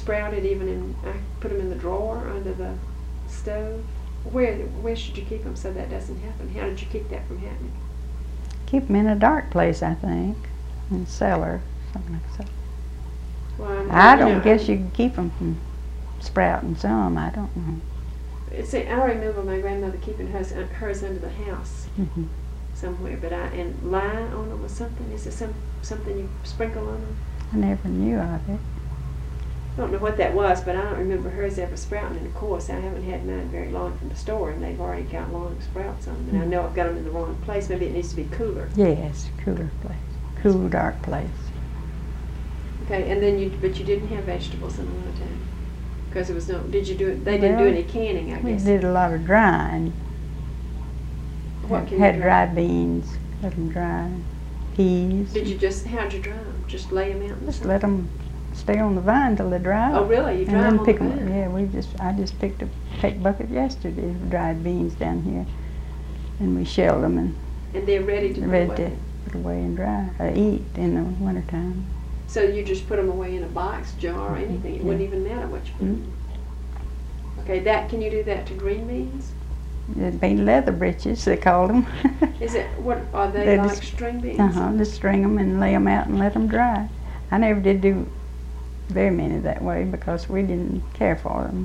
sprouted even in, I put them in the drawer under the stove? Where should you keep them so that doesn't happen? How did you keep that from happening? Keep them in a dark place, I think, in the cellar, something like that. Well, I don't guess you can keep them from sprouting some, I don't know. See, I remember my grandmother keeping hers under the house somewhere, but and lye on them or something. Is there something you sprinkle on them? I never knew of it. I don't know what that was, but I don't remember hers ever sprouting. And of course, I haven't had mine very long from the store, and they've already got long sprouts on them. And I know I've got them in the wrong place. Maybe it needs to be cooler. Yes, cooler place, cool, dark place. Okay, and then but you didn't have vegetables in a long time because it was no. Did you do it? They didn't do any canning, I guess. We did a lot of drying. What can had you dry? dry beans, let them dry. Peas. Did you how'd you dry them? Just lay them out in the Just sun? let them stay on the vine till they dry. Oh, really? You dry and them then on pick the vine? Yeah, I just picked a bucket yesterday of dried beans down here, and we shelled them and they're ready to put away and dry, eat in the wintertime. So you just put them away in a box, jar, or anything. It wouldn't even matter what you put in. Okay, can you do that to green beans? It'd be leather breeches, they called them. Is it, what, are they They're like just- string beans? Just string them and lay them out and let them dry. I never did do very many that way because we didn't care for them.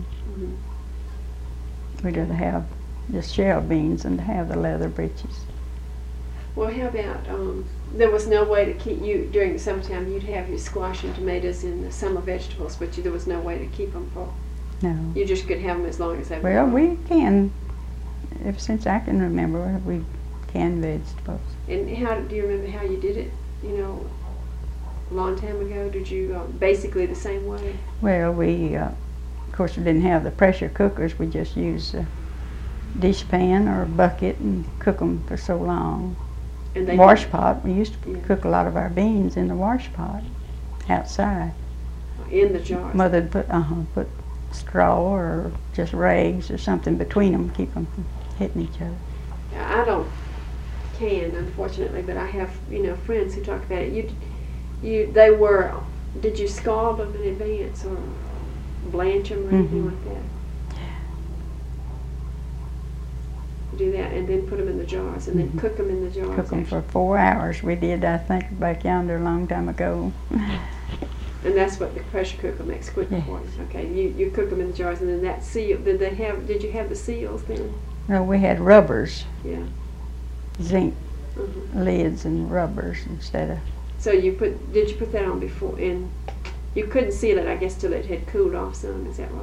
We'd rather have just shelled beans than to have the leather breeches. Well, how about, there was no way to keep you, during the summertime, you'd have your squash and tomatoes and the summer vegetables, but there was no way to keep them for, No. you just could have them as long as they were. Well, we can, ever since I can remember, we can vegetables. And do you remember how you did it, a long time ago? Did you, basically the same way? Well, we, of course, we didn't have the pressure cookers. We just used a dish pan or a bucket and cook them for so long. And they Wash pot. We used to Yeah. cook a lot of our beans in the wash pot outside. in the jars. Mother'd put straw or just rags or something between them, keep them from hitting each other. I don't can, unfortunately, but I have, friends who talk about it. Did you scald them in advance or blanch them or anything like that? Do that and then put them in the jars and then cook them in the jars. Cook them for 4 hours. We did, I think, back yonder a long time ago. And that's what the pressure cooker makes quicker for you. Okay, you cook them in the jars, and then that seal. Did you have the seals then? No, we had rubbers. Yeah. Zinc lids and rubbers instead of. So did you put that on before? And you couldn't seal it, I guess, till it had cooled off some. Is that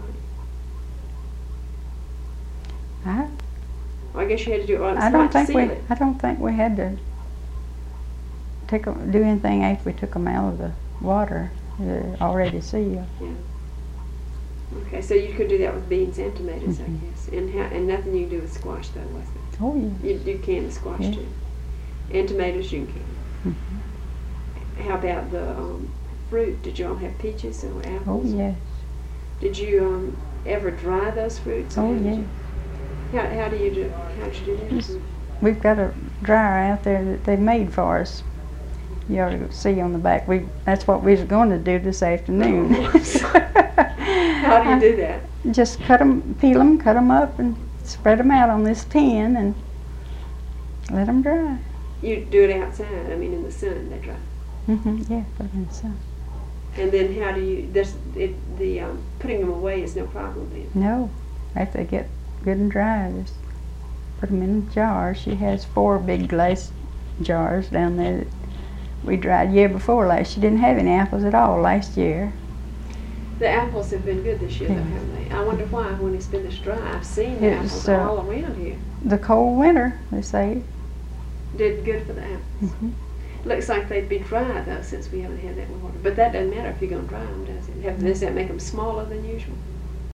right? I guess you had to do it. Well, I don't think we had to do anything after we took them out of the water. They're already sealed. Yeah. Okay, so you could do that with beans and tomatoes, I guess, and nothing you can do with squash, though, was it? Oh yeah. You can the squash too, and tomatoes you can. How about the fruit? Did you all have peaches or apples? Oh yes. Did you ever dry those fruits? Oh yes. How did you do that? We've got a dryer out there that they made for us. You ought to see on the back. That's what we was going to do this afternoon. How do you do that? Just peel them, cut them up, and spread them out on this tin and let them dry. You do it outside. I mean, in the sun, they dry. Yeah, put them in the sun. And then how do you? Putting them away is no problem then. No, after they get good and dry, just put them in jars. She has 4 big glass jars down there that we dried year before last. She didn't have any apples at all last year. The apples have been good this year, though, haven't they? I wonder why when it's been this dry. I've seen the apples all around here. The cold winter, they say. Did good for the apples. Looks like they'd be dry, though, since we haven't had that water. But that doesn't matter if you're going to dry them, does it? Does that make them smaller than usual?